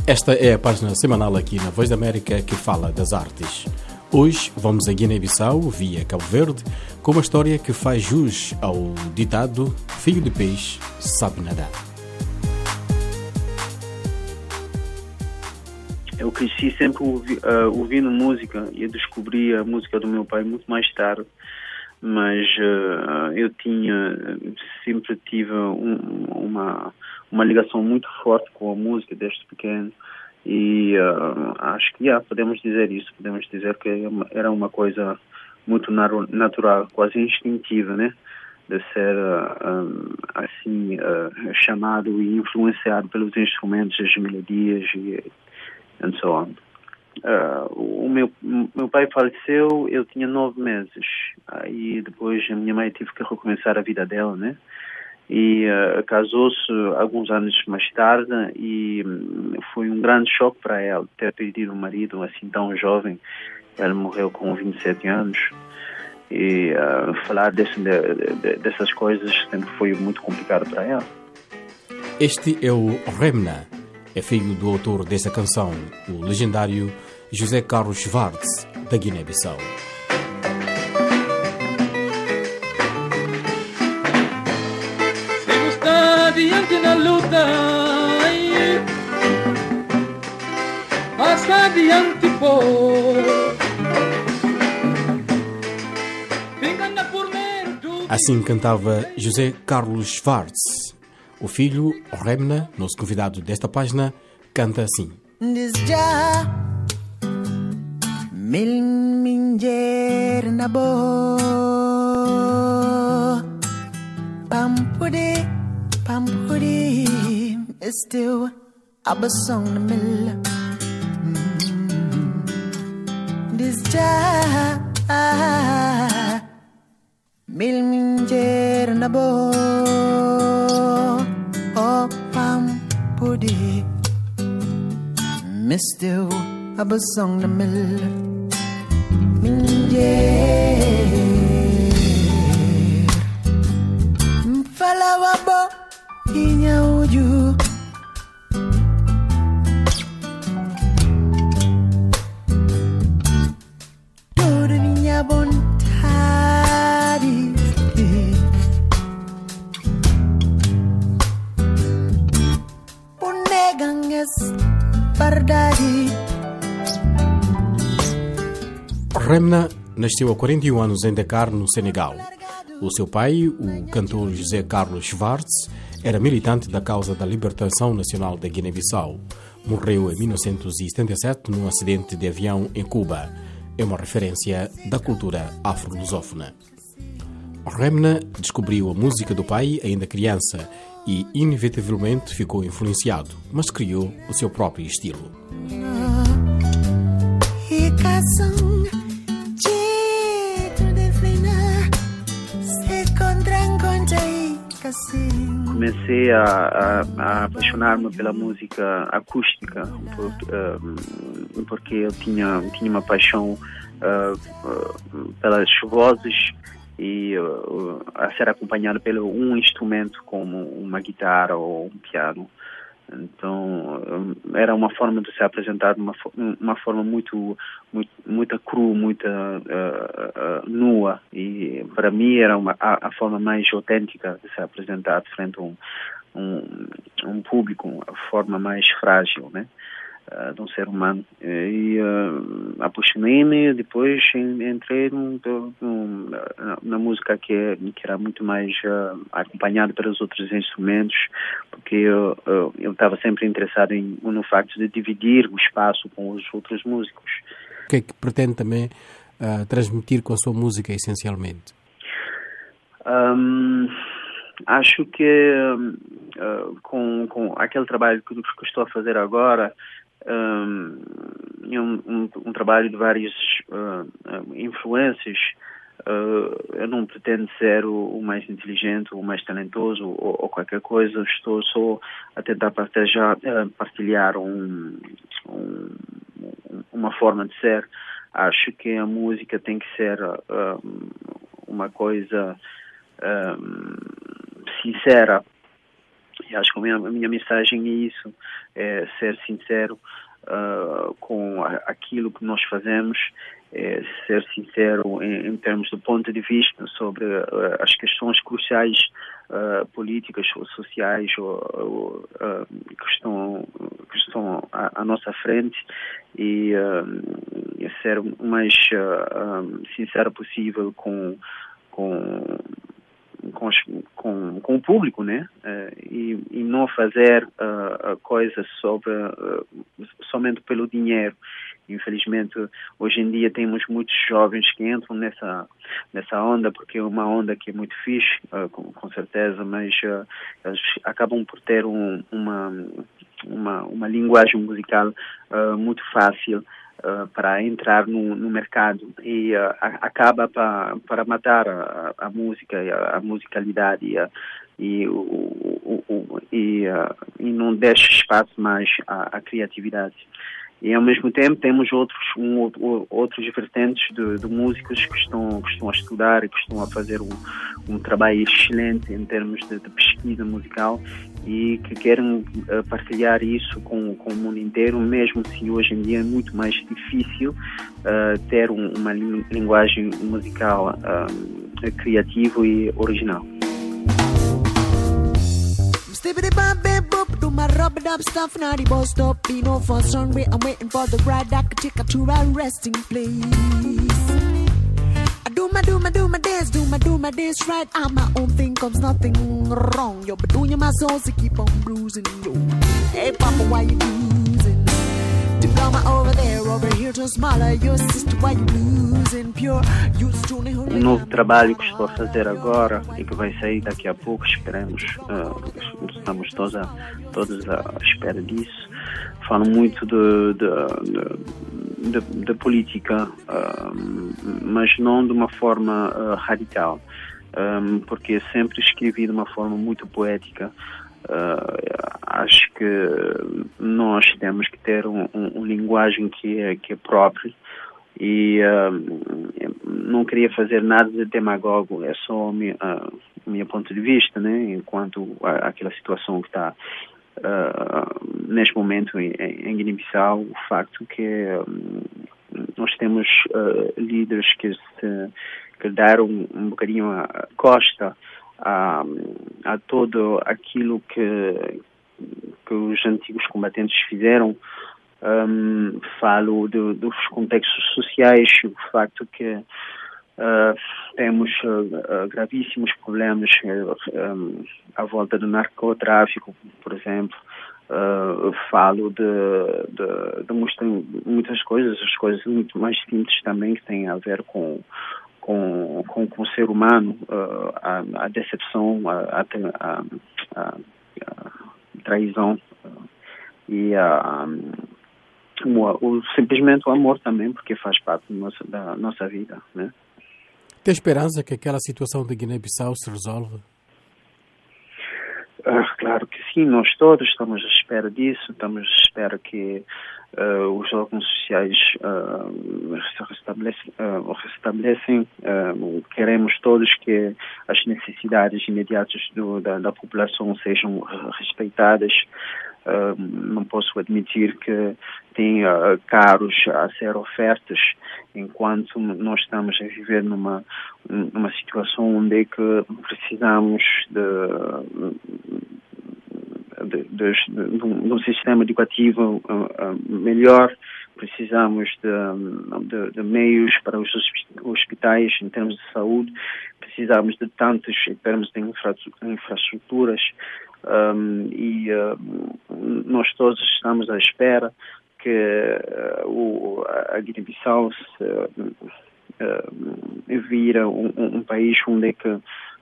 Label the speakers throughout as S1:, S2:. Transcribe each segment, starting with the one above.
S1: Esta é a página semanal aqui na Voz da América que fala das artes. Hoje vamos a Guiné-Bissau, via Cabo Verde, com uma história que faz jus ao ditado "Filho de peixe sabe nadar".
S2: Eu cresci sempre ouvindo música e eu descobri a música do meu pai muito mais tarde, mas eu sempre tive uma ligação muito forte com a música desde pequeno e acho que podemos dizer isso, podemos dizer que era uma coisa muito natural, quase instintiva, né? De ser chamado e influenciado pelos instrumentos, as melodias and so on. O meu pai faleceu, eu tinha 9 meses. Aí depois a minha mãe teve que recomeçar a vida dela, né? E casou-se alguns anos mais tarde e foi um grande choque para ela ter perdido um marido assim tão jovem. Ela morreu com 27 anos. E falar dessas coisas sempre foi muito complicado para ela.
S1: Este é o Remna. É filho do autor dessa canção, o legendário José Carlos Schwartz, da Guiné-Bissau.
S3: Se está adiante na luta, passa adiante, pô.
S1: Assim cantava José Carlos Schwartz. O filho, Remna, nosso convidado desta página, canta assim.
S4: Mister Abasong na mil Minjer Falawabo Inyauju Todo minha vontade Punegangas Verdade.
S1: Remna nasceu há 41 anos em Dakar, no Senegal. O seu pai, o cantor José Carlos Schwartz, era militante da causa da libertação nacional da Guiné-Bissau. Morreu em 1977 num acidente de avião em Cuba. É uma referência da cultura afro-lusófona. Remna descobriu a música do pai ainda criança e, inevitavelmente, ficou influenciado, mas criou o seu próprio estilo.
S2: Comecei a apaixonar-me pela música acústica, porque eu tinha uma paixão pelas vozes e a ser acompanhado pelo um instrumento como uma guitarra ou um piano. Então era uma forma de se apresentar de uma forma muito crua, muito nua, e para mim era a forma mais autêntica de se apresentar frente a um público, a forma mais frágil, né? De um ser humano. E apaixonei-me, depois entrei na música que era muito mais acompanhada pelos outros instrumentos, porque eu estava sempre interessado no facto de dividir o espaço com os outros músicos.
S1: O que é que pretende também transmitir com a sua música, essencialmente?
S2: Acho que com aquele trabalho que estou a fazer agora, um trabalho de várias influências, eu não pretendo ser o mais inteligente, o mais talentoso ou qualquer coisa. Estou só a tentar partilhar uma forma de ser. Acho que a música tem que ser uma coisa sincera E acho que a minha mensagem é isso, é ser sincero com aquilo que nós fazemos, ser sincero em termos do ponto de vista sobre as questões cruciais políticas ou sociais que estão à nossa frente e ser o mais sincero possível com o público, né? E não fazer coisas somente pelo dinheiro. Infelizmente, hoje em dia temos muitos jovens que entram nessa onda, porque é uma onda que é muito fixe, com certeza, mas eles acabam por ter uma linguagem musical muito fácil para entrar no mercado e acaba para matar a música, a musicalidade e não deixa espaço mais à criatividade. E ao mesmo tempo temos outros vertentes de músicos que estão a estudar e que estão a fazer um trabalho excelente em termos de pesquisa musical e que querem partilhar isso com o mundo inteiro, mesmo se hoje em dia é muito mais difícil ter uma linguagem musical criativa e original.
S4: Do my rub-a-dub stuff, now the bus stop, be no first runway. I'm waiting for the ride that could take her to a resting place. I do my days right. On my own thing comes nothing wrong. Yo, but doing my soul to keep on bruising. Yo, hey Papa, why you losing? To come over there, over here to smaller. Your sister, why you losing? Pure, you truly.
S2: Um novo trabalho que estou a fazer agora e que vai sair daqui a pouco, esperemos, estamos todos à espera disso. Falo muito de política, mas não de uma forma radical, porque eu sempre escrevi de uma forma muito poética. Acho que nós temos que ter uma linguagem que é própria e não queria fazer nada de demagogo, é só o meu ponto de vista, né? Enquanto aquela situação que está neste momento em Guiné-Bissau, o facto que nós temos líderes que deram um bocadinho a costa a todo aquilo que os antigos combatentes fizeram. Falo dos contextos sociais, o facto que temos gravíssimos problemas à volta do narcotráfico, por exemplo. Falo de muitas coisas, as coisas muito mais simples também que têm a ver com o ser humano, a decepção, a traição e simplesmente o amor também, porque faz parte da nossa vida, né?
S1: Tem esperança que aquela situação de Guiné-Bissau se resolva?
S2: Claro que sim, nós todos estamos à espera disso, estamos à espera que os órgãos sociais restabelecem. Queremos todos que as necessidades imediatas da população sejam respeitadas. Não posso admitir que tem carros a ser ofertas enquanto nós estamos a viver numa situação onde é que precisamos de um sistema educativo melhor, precisamos de meios para os hospitais em termos de saúde, precisamos de tantos em termos de infraestruturas. Nós todos estamos à espera que a Guiné-Bissau vira um país onde é que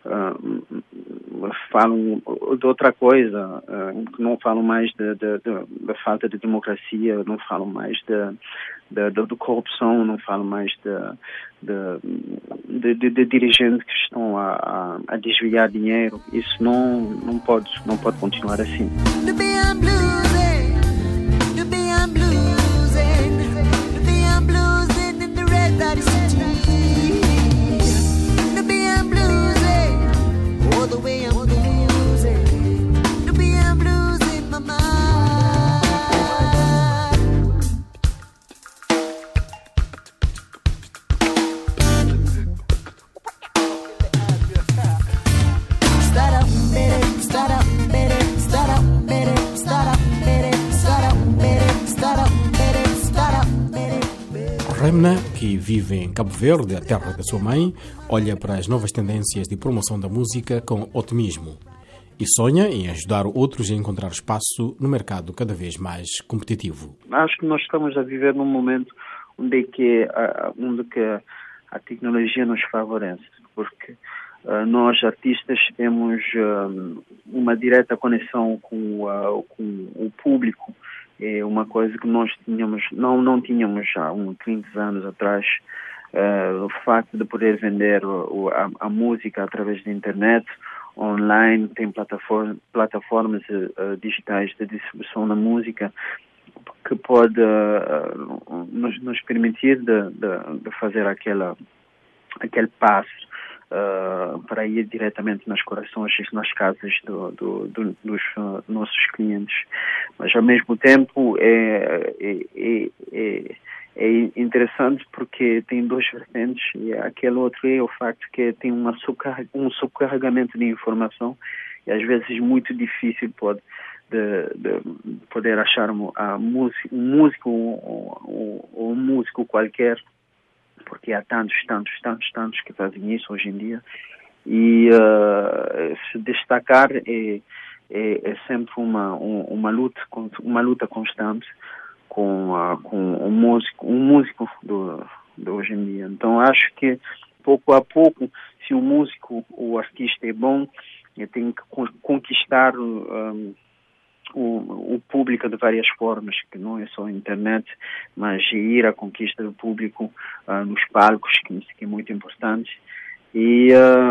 S2: falam de outra coisa, que não falam mais da falta de democracia, não falam mais de corrupção, não falam mais de dirigentes que estão a desviar dinheiro. Isso não pode continuar assim.
S4: The way I'm losing,
S1: Remna, que vive em Cabo Verde, a terra da sua mãe, olha para as novas tendências de promoção da música com otimismo e sonha em ajudar outros a encontrar espaço no mercado cada vez mais competitivo.
S2: Acho que nós estamos a viver num momento onde a tecnologia nos favorece, porque nós artistas temos uma direta conexão com o público. É uma coisa que nós não tínhamos há 30 anos atrás. O facto de poder vender a música através da internet, online, tem plataformas digitais de distribuição da música que pode nos permitir de fazer aquele passo para ir diretamente nos corações e nas casas dos nossos clientes. Mas, ao mesmo tempo, é interessante porque tem duas vertentes, e aquele outro é o facto que tem um subcarregamento de informação, e às vezes é muito difícil de poder achar um músico qualquer, porque há tantos que fazem isso hoje em dia, e se destacar é sempre uma luta constante com um músico de hoje em dia. Então acho que pouco a pouco, se o artista é bom, ele tem que conquistar o público de várias formas, que não é só a internet, mas ir à conquista do público nos palcos, que é muito importante, e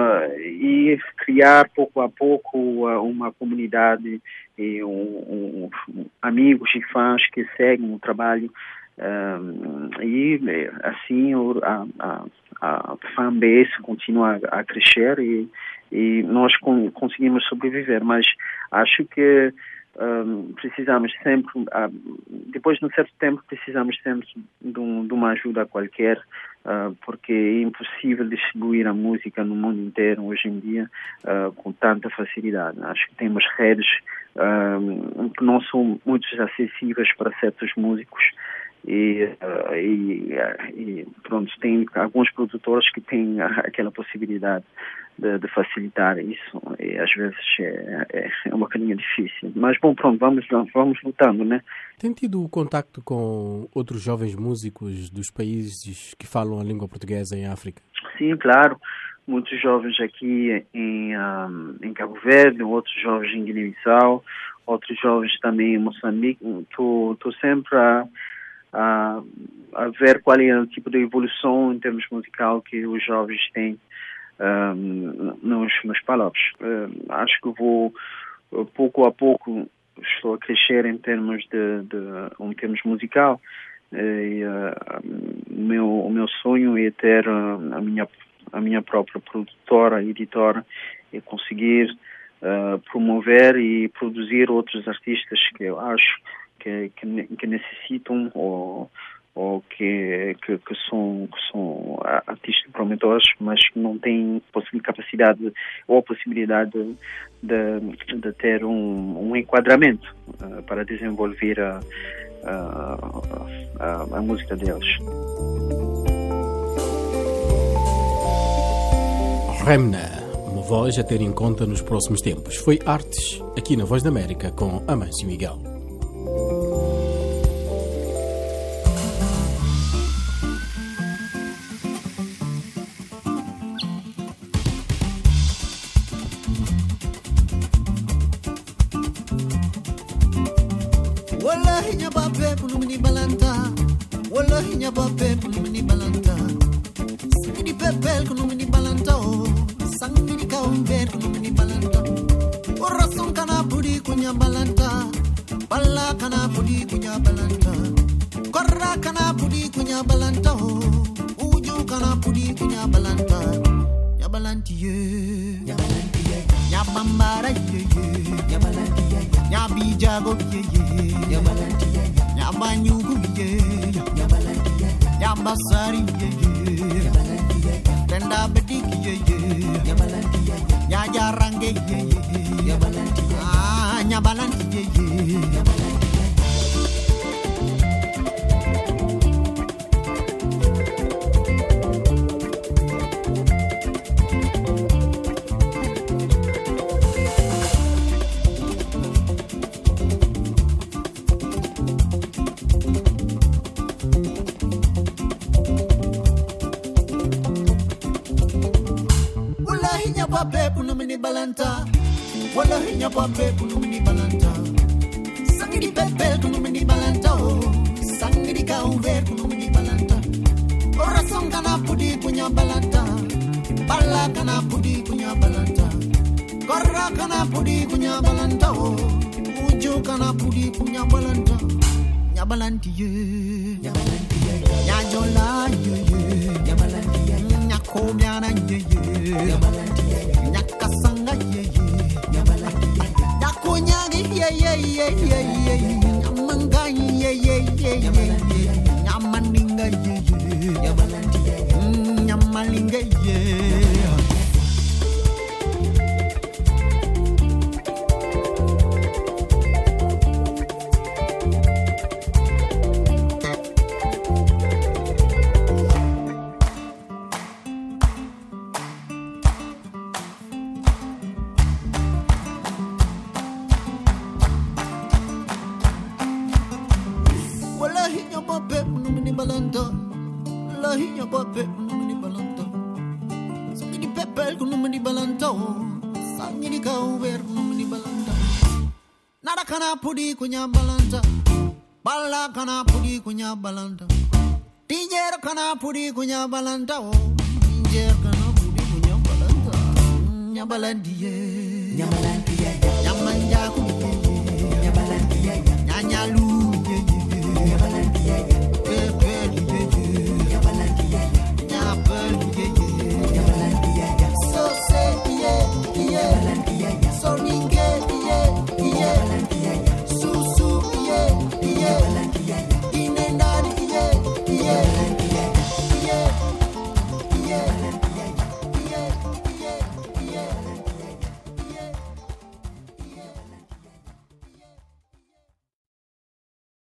S2: criar pouco a pouco uma comunidade e amigos e fãs que seguem o trabalho, e assim a fanbase continua a crescer e nós conseguimos sobreviver. Mas acho que precisamos sempre, depois de um certo tempo, precisamos sempre de uma ajuda qualquer, porque é impossível distribuir a música no mundo inteiro hoje em dia com tanta facilidade. Acho que temos redes que não são muito acessíveis para certos músicos, e pronto, tem alguns produtores que têm aquela possibilidade de facilitar isso, e às vezes é um bocadinho difícil. Mas bom, pronto, vamos lutando, né?
S1: Tem tido contacto com outros jovens músicos dos países que falam a língua portuguesa em África?
S2: Sim, claro. Muitos jovens aqui em Cabo Verde, outros jovens em Guiné-Bissau, outros jovens também em Moçambique. Estou sempre a ver qual é o tipo de evolução em termos musical que os jovens têm nos palcos. Acho que vou pouco a pouco, estou a crescer em termos musical. O meu sonho é ter a minha própria produtora, editora, e conseguir promover e produzir outros artistas que eu acho que necessitam ou que são artistas promotores, mas que não têm capacidade ou possibilidade de ter um enquadramento para desenvolver a música deles.
S1: Remna, uma voz a ter em conta nos próximos tempos. Foi Artes, aqui na Voz da América, com Amâncio Miguel.
S4: Wallahi nyababe punumini balanta, wallahi nyababe punumini balanta. Sangini pepel punumini balanta, sangini kaumber punumini balanta. Orason kana pudi kunya balanta, balla kana pudi kunya balanta. Korra kana pudi kunya balanta, uju kana pudi kunya balanta. Nyabalanti ye, nyabalanti ye, nyabambara ye, nyabalanti ye, nyabijago ye, nyabalanti ye, nyabanyugu ye, nyabalanti ye, nyabasari ye, nyabalanti ye, tenda bediki ye, nyabalanti ye, nyajarange ye, nyabalanti ye, nyabalanti ye, nyabalanti ye. pape puno mini balanta. Wallahi nya pape puno mini balanta. Sangi di pepe puno mini balanta. Sangi di kauver puno mini balanta. Ora song kana pudi punya balanta. Balla kana pudi punya balanta. Korra kana pudi punya balanta. Uju kana pudi punya balanta. Nyabalanti ye, nyabalanti ye, nyajola ye, nyabalanti ye, nyakobyana ye, nyabalanti ye, nyakasanga ye, nyabalanti ye, nyakonyagi ye, nyamanga ye, nyamaninga ye, nyabalanti ye, nyamalinga ye. Pudi kunya balanta, balla kana pudi kunya balanta, tijer kana pudi kunya balanta, tijer kana pudi kunya balanta, nyabalandiye, nyabalandiye,